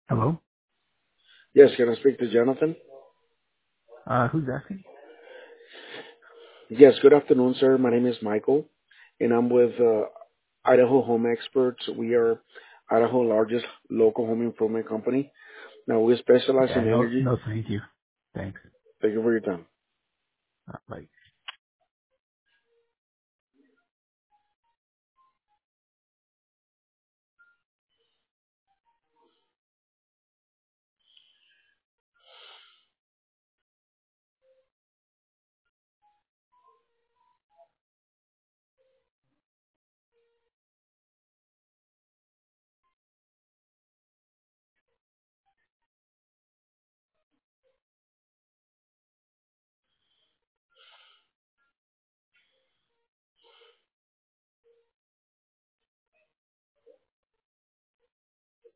Hello? Yes, can I speak to Jonathan? Who's asking? Yes, good afternoon, sir. My name is Michael, and I'm with Idaho Home Experts. We are Idaho's largest local home improvement company. Now, we specialize Yeah, in no, energy. no, thank you. Thanks. Thank you for your time. Bye.